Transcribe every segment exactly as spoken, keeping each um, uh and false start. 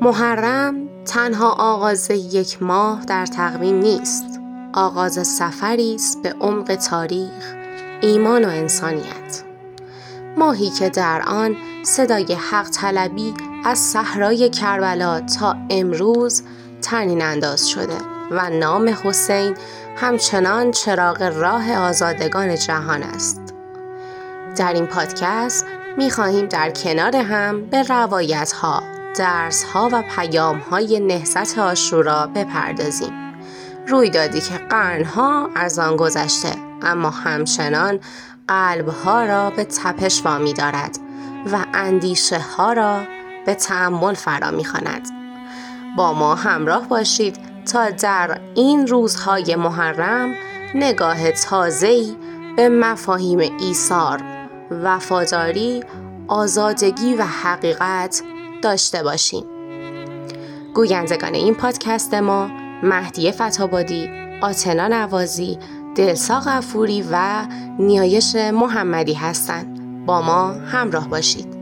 محرم تنها آغاز یک ماه در تقویم نیست، آغاز سفری است به عمق تاریخ، ایمان و انسانیت. ماهی که در آن صدای حق طلبی از صحرای کربلا تا امروز طنین انداز شده و نام حسین همچنان چراغ راه آزادگان جهان است. در این پادکست می خواهیم در کنار هم به روایت‌ها، درس‌ها و پیام‌های نهضت عاشورا بپردازیم. رویدادی که قرن‌ها از آن گذشته اما همچنان قلب‌ها را به تپش وامی دارد و اندیشه‌ها را به تأمل فرا می‌خواند. با ما همراه باشید تا در این روزهای محرم نگاه تازه‌ای به مفاهیم ایثار، وفاداری، آزادگی و حقیقت داشته باشیم. گویندگان این پادکست ما مهدیه فتح‌آبادی، آتنا نوازی، دلسا غفوری و نیایش محمدی هستند. با ما همراه باشید.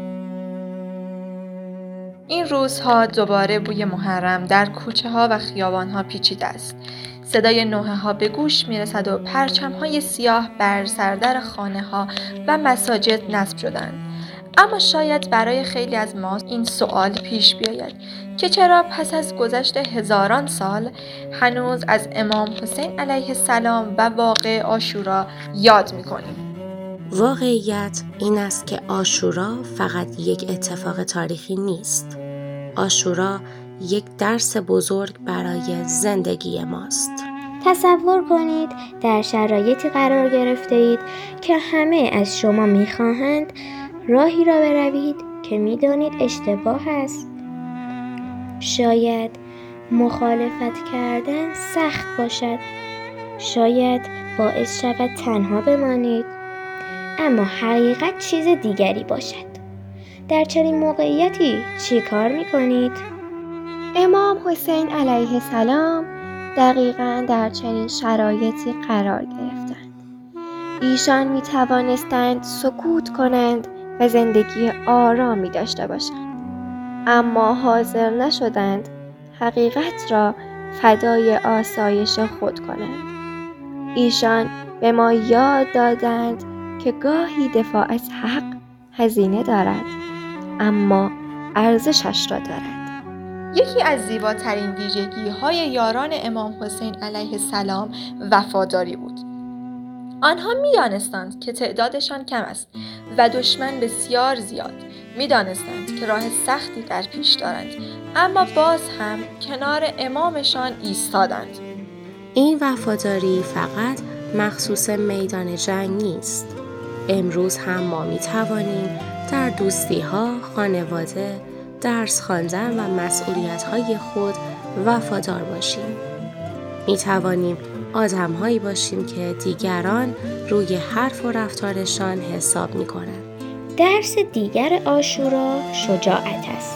این روزها دوباره بوی محرم در کوچه ها و خیابان ها پیچیده است. صدای نوحه ها به گوش می رسد و پرچم های سیاه بر سردر خانه ها و مساجد نصب شدند. اما شاید برای خیلی از ما این سوال پیش بیاید که چرا پس از گذشت هزاران سال هنوز از امام حسین علیه السلام و واقعه عاشورا یاد می کنیم؟ واقعیت این است که عاشورا فقط یک اتفاق تاریخی نیست. عاشورا یک درس بزرگ برای زندگی ماست. تصور کنید در شرایطی قرار گرفته اید که همه از شما می‌خواهند راهی را بروید که می‌دانید اشتباه است. شاید مخالفت کردن سخت باشد. شاید باعث شود تنها بمانید. اما حقیقت چیز دیگری باشد. در چنین موقعیتی چی کار می‌کنید؟ امام حسین علیه السلام دقیقاً در چنین شرایطی قرار گرفتند. ایشان می توانستند سکوت کنند و زندگی آرامی داشته باشند، اما حاضر نشدند حقیقت را فدای آسایش خود کنند. ایشان به ما یاد دادند که گاهی دفاع از حق هزینه دارد، اما ارزشش را دارد. یکی از زیباترین ویژگی های یاران امام حسین علیه السلام وفاداری بود. آنها می دانستند که تعدادشان کم است و دشمن بسیار زیاد. می دانستند که راه سختی در پیش دارند، اما باز هم کنار امامشان ایستادند. این وفاداری فقط مخصوص میدان جنگ نیست. امروز هم ما می توانیم در دوستی ها، خانواده، درس خواندن و مسئولیت های خود وفادار باشیم. می توانیم آدم هایی باشیم که دیگران روی حرف و رفتارشان حساب می کنند. درس دیگر عاشورا شجاعت است.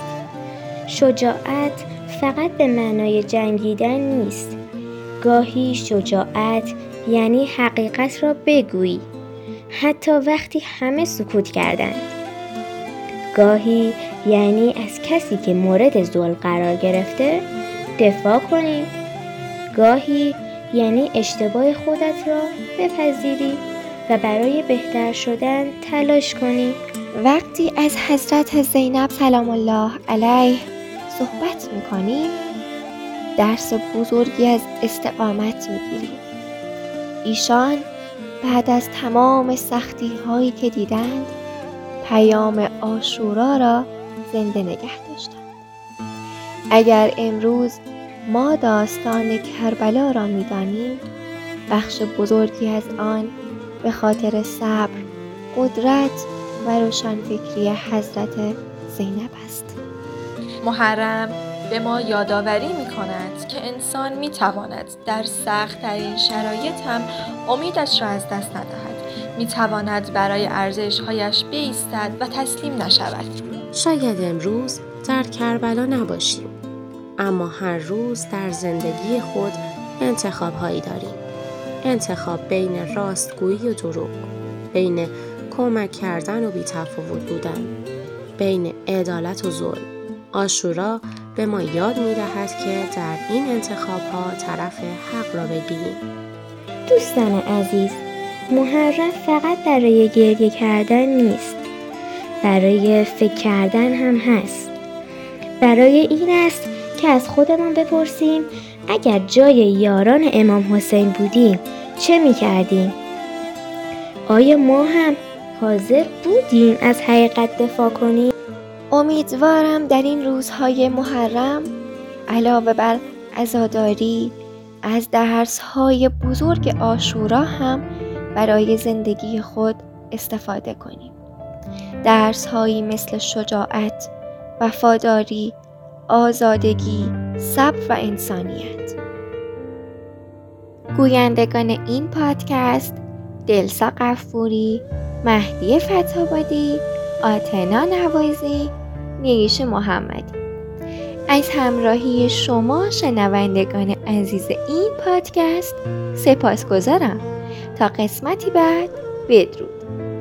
شجاعت فقط به معنای جنگیدن نیست. گاهی شجاعت یعنی حقیقت را بگویی، حتی وقتی همه سکوت کردند. گاهی یعنی از کسی که مورد ظلم قرار گرفته دفاع کنی. گاهی یعنی اشتباه خودت را بپذیری و برای بهتر شدن تلاش کنی. وقتی از حضرت زینب سلام الله علیه صحبت می‌کنیم، درس بزرگی از استقامت می‌گیریم. ایشان بعد از تمام سختی‌هایی که دیدند، پیام عاشورا را زنده نگه داشتند. اگر امروز ما داستان کربلا را می‌دانیم، بخش بزرگی از آن به خاطر صبر، قدرت و روشنفکری حضرت زینب است. محرم به ما یادآوری می‌کند که انسان می‌تواند در سخت‌ترین شرایط هم امیدش را از دست ندهد. می‌تواند برای ارزش‌هایش بایستد و تسلیم نشود. شاید امروز در کربلا نباشیم، اما هر روز در زندگی خود انتخاب‌هایی داریم. انتخاب بین راستگویی و دروغ، بین کمک کردن و بی‌تفاوت بودن، بین عدالت و ظلم، عاشورا به ما یاد می دهد که در این انتخاب ها طرف حق را بگیریم. دوستان عزیز، محرم فقط برای گریه کردن نیست، برای فکر کردن هم هست. برای این است که از خودمان بپرسیم اگر جای یاران امام حسین بودیم چه می کردیم؟ آیا ما هم حاضر بودیم از حقیقت دفاع کنیم؟ امیدوارم در این روزهای محرم علاوه بر عزاداری از درس‌های بزرگ عاشورا هم برای زندگی خود استفاده کنیم. درس‌هایی مثل شجاعت، وفاداری، آزادگی، صبر و انسانیت. گویندگان این پادکست دلسا غفوری، مهدی فتح‌آبادی، آتنا نوازی، نیش محمدی. از همراهی شما شنوندگان عزیز این پادکست سپاسگزارم. تا قسمتی بعد، بدرود.